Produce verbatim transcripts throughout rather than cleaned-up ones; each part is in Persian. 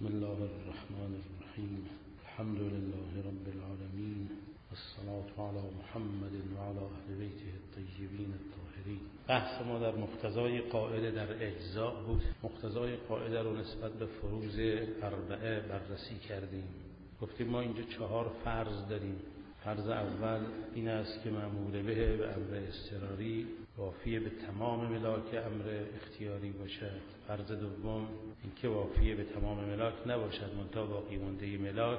بسم الله الرحمن الرحیم. الحمد لله رب العالمین والصلاة علی محمد و علی اهل بیته الطیبین الطاهرین. بحث ما در مقتضای قاعده در اجزاء بود. مقتضای قاعده رو نسبت به فروض اربعه بررسی کردیم. گفتیم ما اینجا چهار فرض داریم. فرض اول این است که معمول به به امر اضطراری وافی به تمام ملاک امر اختیاری باشد. فرض دوم اینکه وافی به تمام ملاک نباشد، منتها باقی مانده ملاک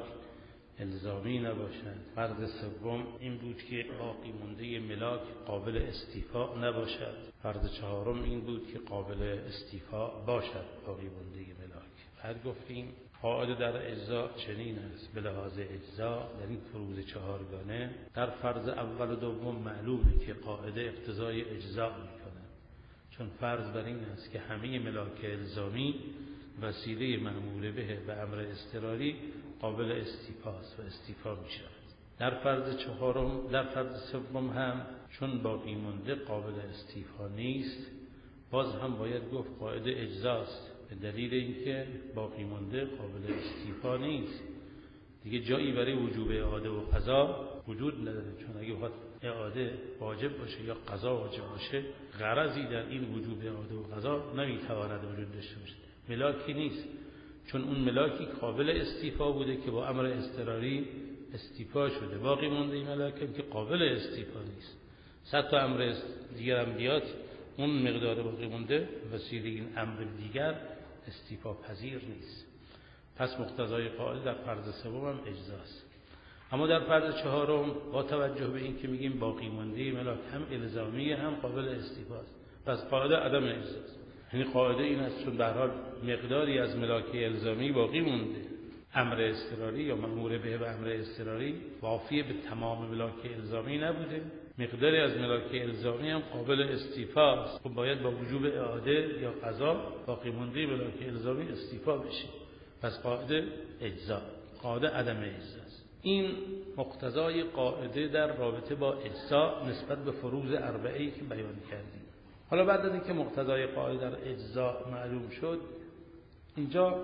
الزامی نباشد. فرض سوم این بود که باقی مانده ملاک قابل استیفاء نباشد. فرض چهارم این بود که قابل استیفاء باشد باقی مانده ملاک. بعد گفتیم قاعده در اجزا چنین است. به لحاظ اجزا در این فروض چهارگانه در فرض اول و دوم معلومه که قاعده اقتضای اجزا میکنه، چون فرض بر این است که همه ملاک الزامی وسیله معمول به به امر اضطراری قابل استیفاست و استیفا میشود. در فرض چهارم در فرض سوم هم چون باقی مانده قابل استیفا نیست، باز هم باید گفت قاعده اجزاست، به دلیل اینکه باقی مانده قابل استیفا نیست. دیگه جایی برای وجوب اعاده و قضا وجود نداره، چون اگه بخواد اعاده واجب باشه یا قضا واجب باشه، غرضی در این وجوب اعاده و قضا نمیتواند وجود داشته باشه. ملاکی نیست، چون اون ملاکی قابل استیفا بوده که با امر اضطراری استیفا شده. باقی مانده این ملاکی که قابل استیفا نیست. صد تا امر دیگر هم بیاد، اون مقدار باقی مانده وسیله این امر دیگر استیفا پذیر نیست. پس مقتضای قاعده در فرض سوم هم اجزاست. اما در فرض چهارم با توجه به این که میگیم باقی مانده ملاک هم الزامی هم قابل استیفاست، پس قاعده عدم اجزاست. یعنی قاعده این است چون به هر حال مقداری از ملاک الزامی باقی مونده، امر اضطراری یا مأمور به به امر اضطراری وافی به تمام ملاک الزامی نبوده، مقداری از ملاک الزامی هم قابل استیفا است، خب باید با وجوب اعاده یا قضا باقی مانده ملاک الزامی استیفا بشه. پس قاعده اجزا، قاعده عدم اجزاست. این مقتضای قاعده در رابطه با اجزا نسبت به فروض اربعه‌ای که بیان کردیم. حالا بعد از اینکه مقتضای قاعده در اجزا معلوم شد، اینجا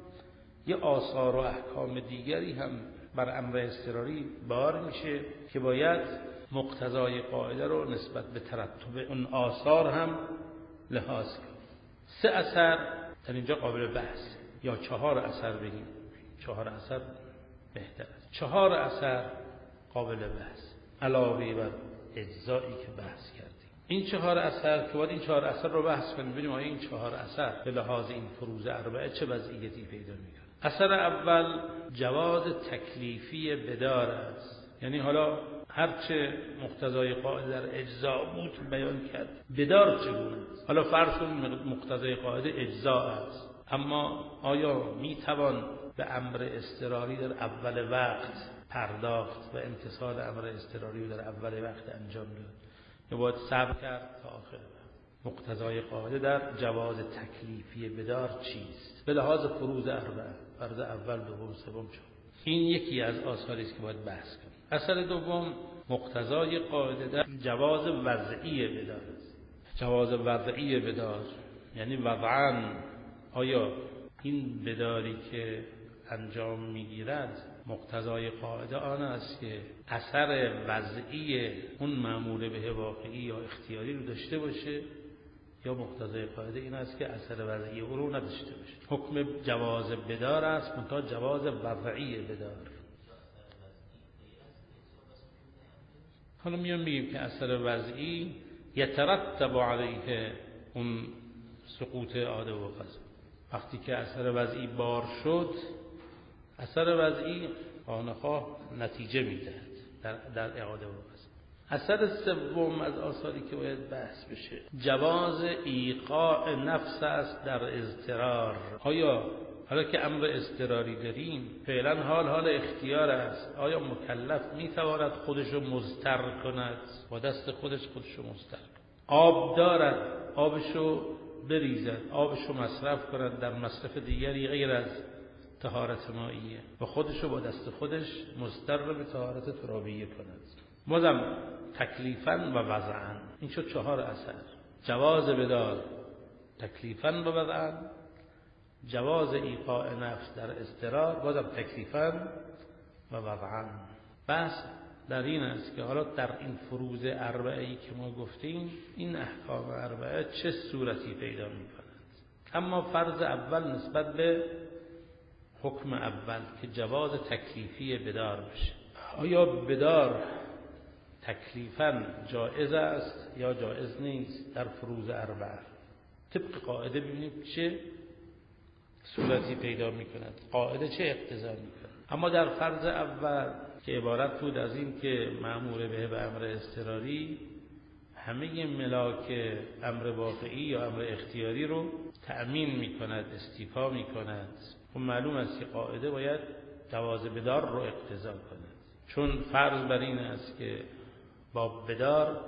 یه آثار و احکام دیگری هم بر امر اضطراری بار میشه که باید مقتضای قاعده رو نسبت به ترتب اون آثار هم لحاظ کنیم. سه اثر در اینجا قابل بحث، یا چهار اثر بگیم، چهار اثر بهتر است. چهار اثر قابل بحث علاوه بر اجزایی که بحث کردیم. این چهار اثر که باید این چهار اثر رو بحث کنیم، ببینیم آیا این چهار اثر به لحاظ این فروض اربعه چه وضعیتی پیدا میکنه. اثر اول جواز تکلیفی بدار است. یعنی حالا هرچه مقتضای قاعده در اجزا بود بیان کرد، بدار چگونه است؟ حالا فرض کنیم مقتضای قاعده اجزا است، اما آیا میتوان به امر اضطراری در اول وقت پرداخت و امتثال امر اضطراری رو در اول وقت انجام داد، یا باید صبر کرد تا آخر؟ مقتضای قاعده در جواز تکلیفی بدار چیست به لحاظ فروض اربعه، فرض اول، دوم، سوم، چهارم؟ این یکی از آثاری است که باید بحث کنیم. اثر دوم مقتضای قاعده در جواز وضعی بدار است. جواز وضعی بدار یعنی وضعاً آیا این بداری که انجام میگیرد مقتضای قاعده آن است که اثر وضعی اون معمول به واقعی یا اختیاری رو داشته باشه، یا مقتضای قاعده این است که اثر وضعی او رو نداشته باشه؟ حکم جواز بدار است، منتها جواز وضعی بدار. حالا میان میگیم که اثر وضعی یترتب علیه اون سقوط اعاده و قضا. وقتی که اثر وضعی بار شد، اثر وضعی خواه‌نخواه نتیجه میدهد در, در اعاده و قضا. اثر سوم از آثاری که باید بحث بشه جواز ایقاع نفس است در اضطرار. آیا حالا که امر اضطراری داریم، فعلا حال حال اختیار است، آیا مکلف میتواند خودش رو مضطر کند، با دست خودش خودش رو مضطر کند؟ آب دارد، آبش رو بریزد، آبش رو مصرف کند در مصرف دیگری غیر از طهارت مائیه و خودش رو با دست خودش مضطر به طهارت ترابیه کند. بازم تکلیفاً و وضعاً. این شد چهار اثر: جواز بدار تکلیفاً و وضعاً، جواز ایقاع نفس در اضطرار بازم تکلیفاً و وضعاً. بس در این است که حالا در این فروض اربعه‌ای که ما گفتیم این احکام اربعه چه صورتی پیدا می‌کنند. اما فرض اول نسبت به حکم اول که جواز تکلیفی بدار بشه، آیا بدار تکلیفاً جائز است یا جائز نیست در فروض اربعه؟ طبق قاعده ببینیم چه صورتی پیدا می‌کند، قاعده چه اقتضا می‌کند. اما در فرض اول که عبارت بود از این که مأمور به به امر اضطراری همه ملاک امر واقعی یا امر اختیاری رو تأمین می‌کند، استیفا می‌کند. خب معلوم است که قاعده باید جواز بدار رو اقتضا کند، چون فرض بر این است که با بدار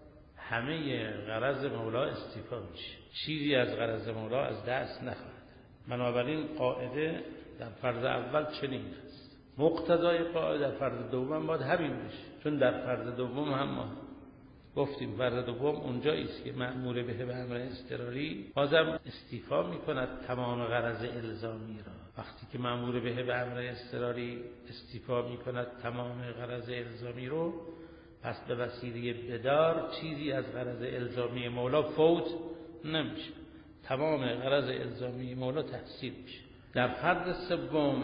همه غرض مولا استیفا میشه، چیزی از غرض مولا از دست نخواهد. بنابراین قاعده در فرض اول چنین است. مقتضای قاعده در فرض دوم باید همین بشه، چون در فرض دوم هم ما گفتیم فرض دوم اونجایی است که مأمور به به امر اضطراری بازم استیفا میکند تمام غرض الزامی را. وقتی که مأمور به به امر اضطراری استیفا میکند تمام غرض الزامی رو، پس به وسیله بدار چیزی از غرض الزامی مولا فوت نمیشه، تمام غرض الزامی مولا تحصیل میشه. در فرض سوم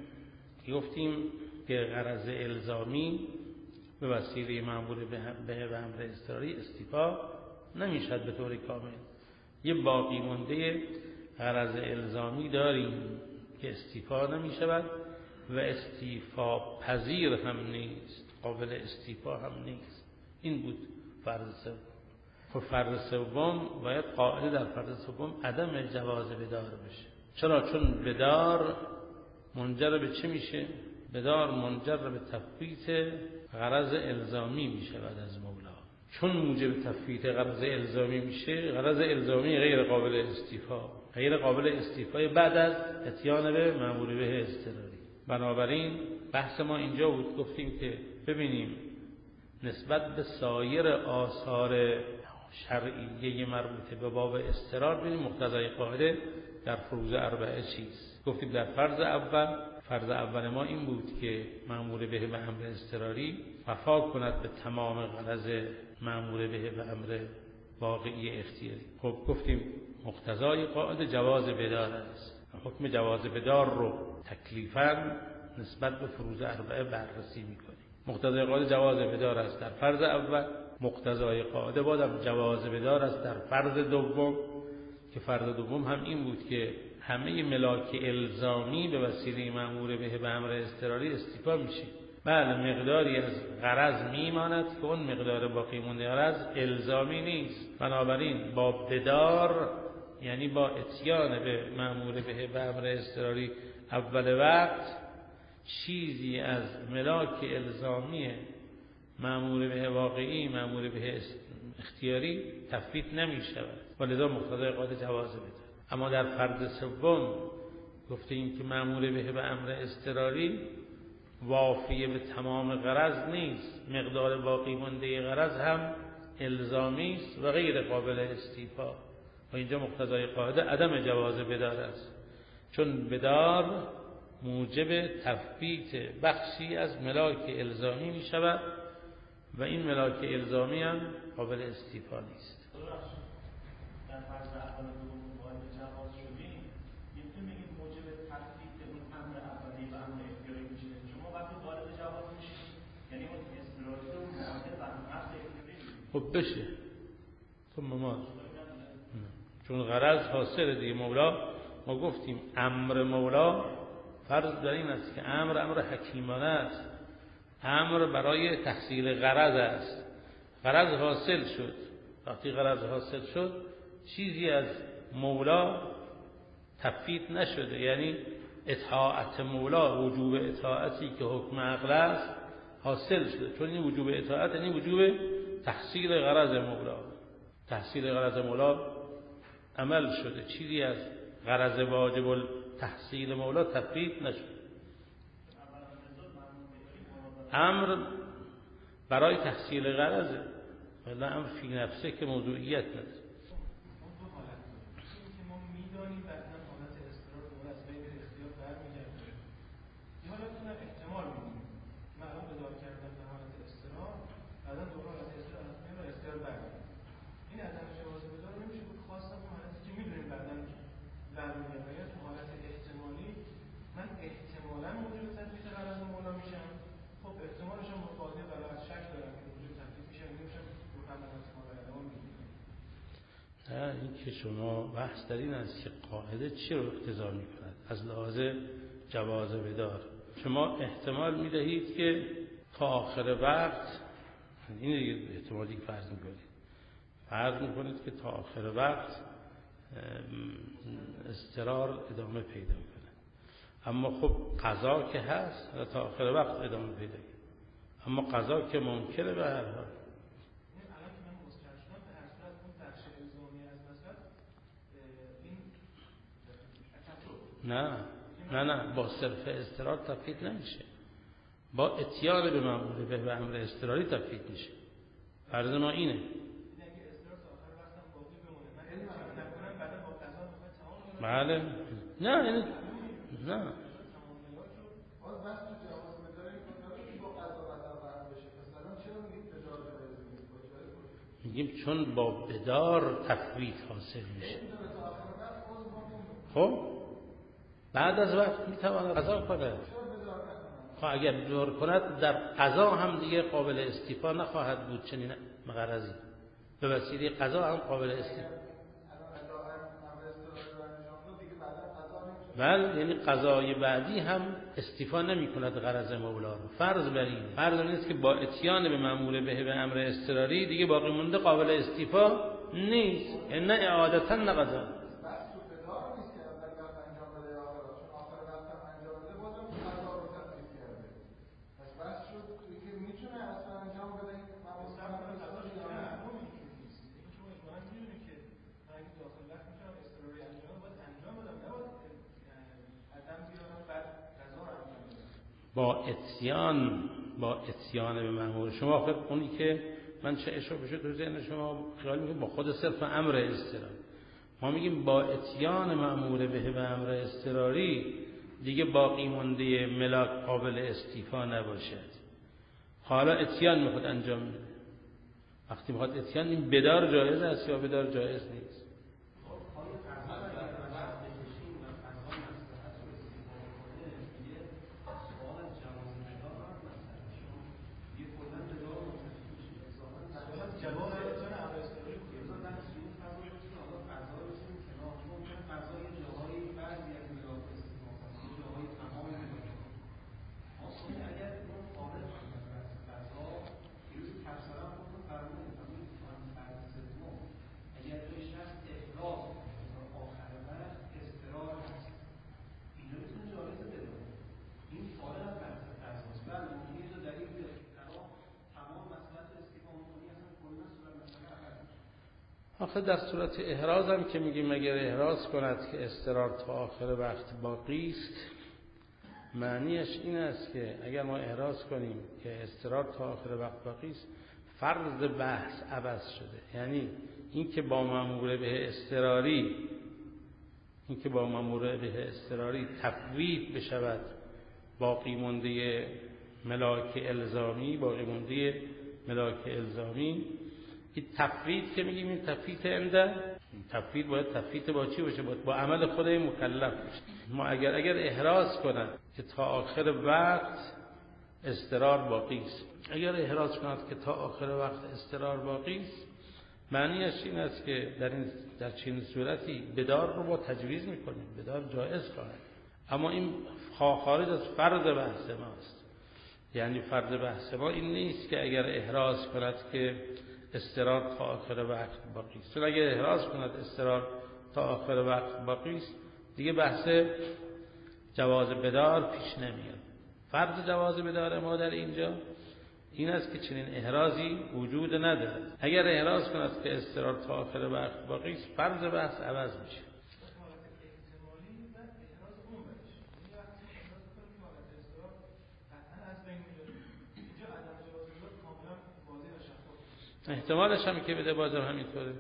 گفتیم که غرض الزامی به وسیله مأمور به به امر اضطراری استیفا نمیشد به طور کامل. یه باقی مونده غرض الزامی داریم که استیفا نمیشود و استیفا پذیر هم نیست، قابل استیفا هم نیست. این بود فرض سوم. خب فرض سوم باید قاعده در فرض سوم عدم جواز بدار بشه. چرا؟ چون بدار منجر به چه میشه؟ بدار منجر به تفویت غرض الزامی میشه بعد از مولا. چون موجب تفویت غرض الزامی میشه، غرض الزامی غیر قابل استیفا، غیر قابل استیفای بعد از اتیان به مأمور به اضطراری. بنابراین بحث ما اینجا بود، گفتیم که ببینیم نسبت به سایر آثار شرعیه مربوطه به باب اضطرار ببینیم مقتضای قاعده در فروض اربعه چیست. گفتیم در فرض اول فرض اول ما این بود که مأمور به به امر اضطراری وفا کند به تمام غرض مأمور به به امر واقعی اختیاری. خب گفتیم مقتضای قاعده جواز بدار است. حکم جواز بدار رو تکلیفاً نسبت به فروض اربعه بررسی میکنیم. مقتضای قاعده جواز بدار است در فرض اول، مقتضای قاعده بازم جواز بدار است در فرض دوم، که فرض دوم هم این بود که همه ملاک الزامی به وسیله مأمور به به امر اضطراری استیفا میشه. بله مقداری از غرض میماند که اون مقدار باقی مونده غرض الزامی نیست. بنابراین با بدار یعنی با اتیان به مأمور به به امر اضطراری اول وقت چیزی از ملاک الزامی مأمور به واقعی مأمور به اختیاری تفویت نمی شود و لذا مقتضای قاعده جواز بده. اما در فرض سوم گفتیم که مأمور به به امر اضطراری وافی به تمام غرض نیست، مقدار باقی مانده غرض هم الزامی است و غیر قابل استیفا و اینجا مقتضای قاعده عدم جواز بدار است، چون بدار موجب تفویت بخشی از ملاک الزامی می شود و این ملاک الزامی هم قابل استیفا نیست. در فرض اول و دوم وارد جواز شدیم، میتونیم بگیم موجب تفویت اون امر اولی و امر اختیاری میشه. شما وقتی وارد جواز میشید یعنی اون اضطراری رو معادل و نفس اختیاری خب بشه ثم ما چون غرض حاصل دیگه. مولا ما گفتیم امر مولا فرض در این است که امر امر حکیمانه است، امر برای تحصیل غرض است. غرض حاصل شد، وقتی غرض حاصل شد چیزی از مولا تفویت نشده، یعنی اطاعت مولا، وجوب اطاعتی که حکم عقل است حاصل شده، چون این وجوب اطاعت یعنی وجوب تحصیل غرض مولا. تحصیل غرض مولا عمل شده، چیزی از غرض واجب تحصیل مولا تفویت نشد. امر برای تحصیل غرضه ولی امر فی نفسه که موضوعیت نداره. اون دو حالت که ما میدانیم در این حالت اضطرار که شما بحث در این است که قاعده چی رو اقتضا می‌کند از لحاظ جواز بدار. شما احتمال می‌دهید که تا آخر وقت، این دیگه احتمالی که فرض می‌کنید فرض می‌کنید که تا آخر وقت اضطرار ادامه پیدا می‌کنه، اما خب قضا که هست تا آخر وقت ادامه پیدا کنه، اما قضا که ممکنه به هر حال. نه نه نه با صرف اضطرار تفکیک نمیشه، با اتیان به مأمور به به امر اضطراری تفکیک میشه. فرض ما اینه. بله نه این نه میگیم چون با بدار تفویت حاصل میشه. خب بعد از وقت میتواند قضا کنه. خب اگر بدار کند در قضا هم دیگه قابل استیفا نخواهد بود، چنین مغرضی به وسیله قضا هم قابل استیفا. بله یعنی قضای بعدی هم استیفا نمی کند غرض مولا رو. فرض بر این فرض بر این است که با اتیان به مأمور به به امر اضطراری دیگه باقی مونده قابل استیفا نیست، یعنی نه اعادتا نه قضا. با اتیان با اتیان به مأمور شما خب اونی که من چه اشاره بشه تو ذهن شما خیال میکنم با خود صرف امر اضطراری، ما میگیم با اتیان مأمور به به امر اضطراری دیگه باقی مونده ملاک قابل استیفا نباشد. حالا اتیان میخواد انجام میده، وقتی میخواد اتیان این بدار جایز است یا بدار جایز نیست. آخه در صورت احراز هم که میگیم اگر احراز کند که اضطرار تا آخر وقت باقی است، معنیش این است که اگر ما احراز کنیم که اضطرار تا آخر وقت باقی است، فرض بحث عوض شده. یعنی این که با مأمور به اضطراری این که با مأمور به اضطراری تفویت بشود باقی مونده ملاک الزامی باقی مونده ملاک الزامی این تفویت که میگیم این تفویت انده تفویت باید تفویت با چی باشه؟ باید با عمل خود مکلف باشه. ما اگر اگر احراز کنند که تا آخر وقت اضطرار باقی است، اگر احراز کنند که تا آخر وقت اضطرار باقی است، معنیش این است که در این در چنین صورتی بدار رو با تجویز میکنیم، بدار جایز خواهد، اما این خارج از فرض بحث ماست. یعنی فرض بحث ما این نیست که اگر احراز کند که اضطرار تا آخر وقت باقی است، چون اگر احراز کند اضطرار تا آخر وقت باقی است دیگه بحث جواز بدار پیش نمیاد. فرض جواز بدار ما در اینجا این است که چنین احرازی وجود ندارد. اگر احراز کند که اضطرار تا آخر وقت باقی است، فرض بحث عوض میشه. احتمالش هم که بده بازم همینطوره.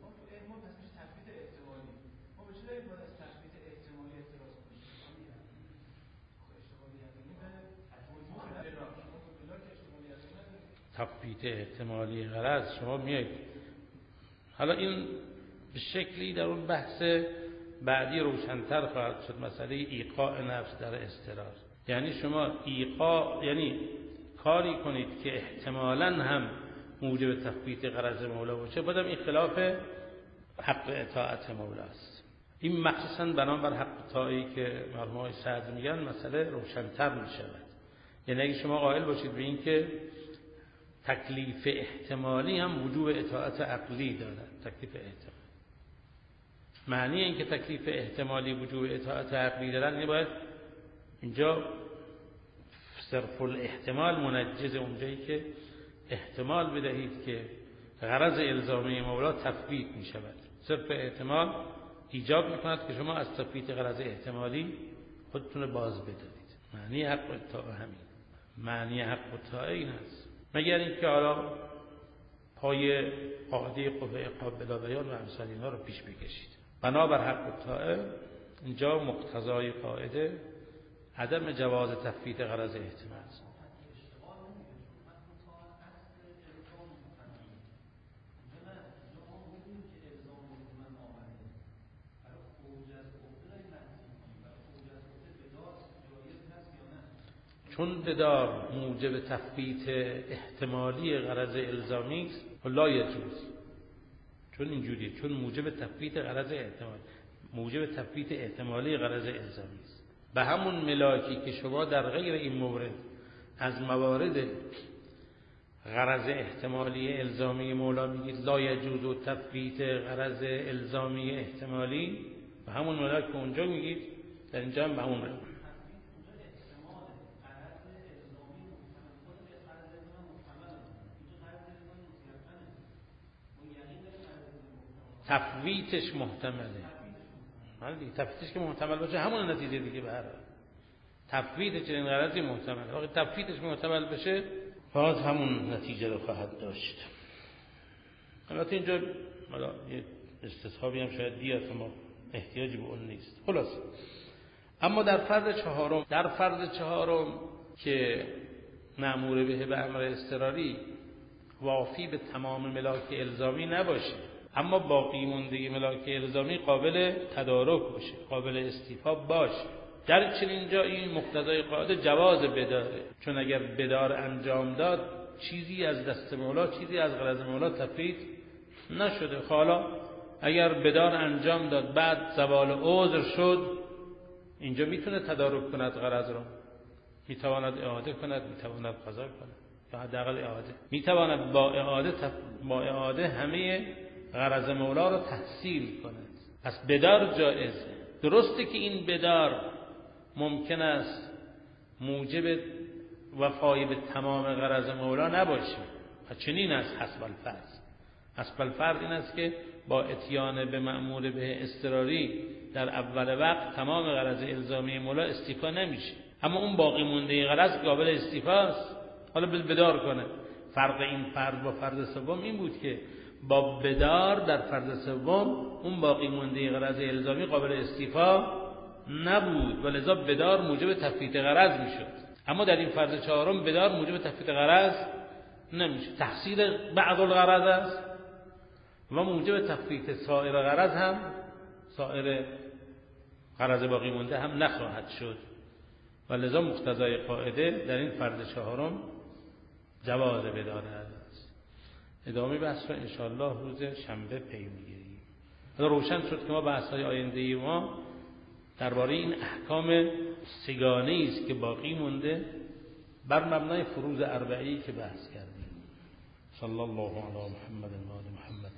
تفویت احتمالی غرض شما میایید حالا این به شکلی در اون بحث بعدی روشن‌تر خواهد شد، مسئله ایقاع نفس در اضطرار. یعنی شما ایقاع یعنی کاری کنید که احتمالاً هم موجب تفویت غرض مولا باشه، بعدم این خلاف حق اطاعت مولاست. این مخصوصا بنابر حق اطاعتی که مرحوم آقای سعد میگن مسئله روشن‌تر میشود. یعنی اگه شما قائل باشید به این که تکلیف احتمالی هم وجوب اطاعت عقلی دارد، تکلیف احتمالی، معنی این که تکلیف احتمالی وجوب اطاعت عقلی دارد، یعنی باید اینجا صرف الاحتمال منجز، اونجایی که احتمال بدهید که غرض الزامی مولا تثبیت می شود. صرف احتمال ایجاب می کند که شما از تثبیت غرض احتمالی خودتون باز بدارید. معنی حق اطاعه همین، معنی حق اطاعه این است، مگر اینکه حالا پای قاعده قوه عقاب بلا بیان و امثال اینها رو پیش بکشید. بنابر حق اطاعه اینجا مقتضای قاعده عدم جواز تثبیت غرض احتمال است. چون بدار موجب تثبیت احتمالی غرض الزامی است لا یجوز، چون اینجوریه، چون موجب تثبیت غرض احتمال موجب تثبیت احتمالی غرض الزامی است. به همون ملاکی که شما در غیر این مورد از موارد غرض احتمالی الزامی مولا میگید لا یجوز و تثبیت غرض الزامی احتمالی، به همون ملاک که اونجا میگید در اینجا هم به همون ملاک. تفویتش محتمله، ولی تفویتش که محتمل باشه همون نتیجه دیگه به هر حال. تفویت چنین غرضی محتمله، وقتی تفویتش محتمل بشه باز همون نتیجه رو خواهد داشت. البته اینجا حالا یه استصحابی هم شاید بیاد که ما احتیاجی به اون نیست. خلاص اما در فرض چهارم در فرض چهارم که مأمور به به امر اضطراری وافی به تمام ملاک الزامی نباشه، اما باقی مونده ملاک الزامی قابل تدارک باشه، قابل استیفا باشه، در چنین جایی مقتضای قاعده جواز بداره، چون اگر بدار انجام داد چیزی از دست مولا، چیزی از غرض مولا تفرید نشده. حالا اگر بدار انجام داد بعد زوال عذر شد، اینجا میتونه تدارک کند غرض رو، میتواند اعاده کند، میتواند قضا کند، یا حداقل اعاده میتواند با اعاده تف... با اعاده همه غرض مولا رو تحصیل کند. پس بدار جایزه. درسته که این بدار ممکن است موجب وفای به تمام غرض مولا نباشه، و چنین است حسب الفرض. حسب الفرض این است که با اتیان به مأمور به اضطراری در اول وقت تمام غرض الزامی مولا استیفا نمیشه، اما اون باقی مونده غرض قابل استیفاست، حالا بدار کنه. فرق این فرض با فرض سوم این بود که با بدار در فرض سوم اون باقی مونده غرض الزامی قابل استیفا نبود و لذا بدار موجب تثبیت غرض میشد، اما در این فرض چهارم بدار موجب تثبیت غرض نمیشه، تحصیل بعض الغرض است و موجب تثبیت سایر غرض هم، سایر غرض باقی مونده هم نخواهد شد و لذا مقتضای قاعده در این فرض چهارم جواز بدار است. ادامه بحث رو انشاءالله روز شنبه پی میگیریم. روشن شد که ما بحث‌های آینده ما درباره این احکام سگانه‌ای است که باقی مونده بر مبنای فروض اربعی که بحث کردیم. صلی الله علی محمد و آل محمد.